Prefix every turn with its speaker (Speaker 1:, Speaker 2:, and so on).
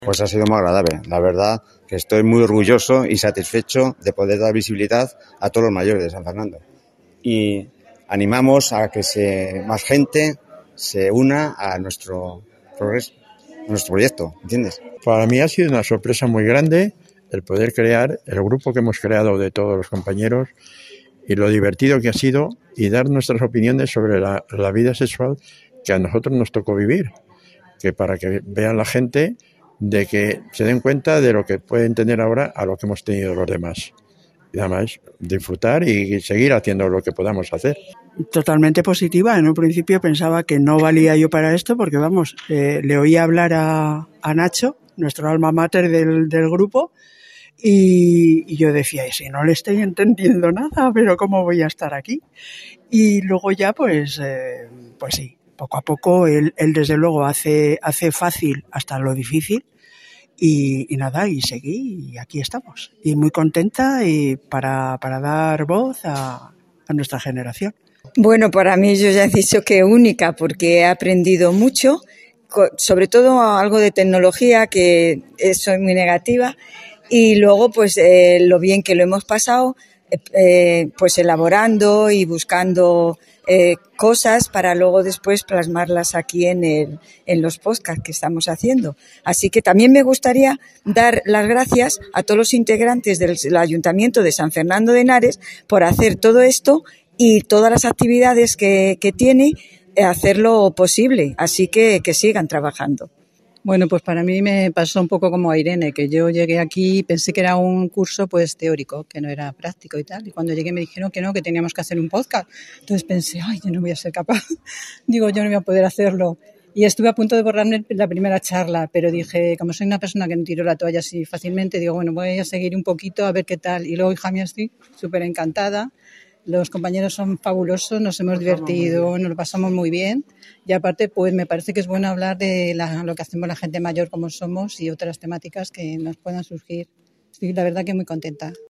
Speaker 1: Pues ha sido muy agradable. La verdad que estoy muy orgulloso y satisfecho de poder dar visibilidad a todos los mayores de San Fernando. Y animamos a que más gente se una a nuestro progreso, a nuestro proyecto, ¿entiendes?
Speaker 2: Para mí ha sido una sorpresa muy grande el poder crear el grupo que hemos creado de todos los compañeros y lo divertido que ha sido y dar nuestras opiniones sobre la vida sexual que a nosotros nos tocó vivir, que para que vean la gente de que se den cuenta de lo que pueden tener ahora a lo que hemos tenido los demás. Y además disfrutar y seguir haciendo lo que podamos hacer.
Speaker 3: Totalmente positiva. En un principio pensaba que no valía yo para esto porque, vamos, le oía hablar a Nacho, nuestro alma mater del grupo, y yo decía, y si no le estoy entendiendo nada, pero ¿cómo voy a estar aquí? Y luego ya, pues sí, poco a poco él desde luego hace fácil hasta lo difícil. Y nada, y seguí, y aquí estamos. Y muy contenta y para dar voz a nuestra generación.
Speaker 4: Bueno, para mí yo ya he dicho que única, porque he aprendido mucho, sobre todo algo de tecnología, que soy muy negativa, y luego pues lo bien que lo hemos pasado, pues elaborando y buscando cosas para luego después plasmarlas aquí en los podcasts que estamos haciendo. Así que también me gustaría dar las gracias a todos los integrantes del Ayuntamiento de San Fernando de Henares por hacer todo esto y todas las actividades que tiene, hacerlo posible. Así que sigan trabajando.
Speaker 5: Bueno, pues para mí me pasó un poco como a Irene, que yo llegué aquí y pensé que era un curso pues teórico, que no era práctico y tal. Y cuando llegué me dijeron que no, que teníamos que hacer un podcast. Entonces pensé, yo no voy a ser capaz. Digo, yo no voy a poder hacerlo. Y estuve a punto de borrarme la primera charla, pero dije, como soy una persona que no tiro la toalla así fácilmente, digo, bueno, voy a seguir un poquito a ver qué tal. Y luego, hija mía, estoy súper encantada. Los compañeros son fabulosos, nos hemos divertido, nos lo pasamos muy bien y aparte pues me parece que es bueno hablar de lo que hacemos la gente mayor como somos y otras temáticas que nos puedan surgir. Estoy la verdad que muy contenta.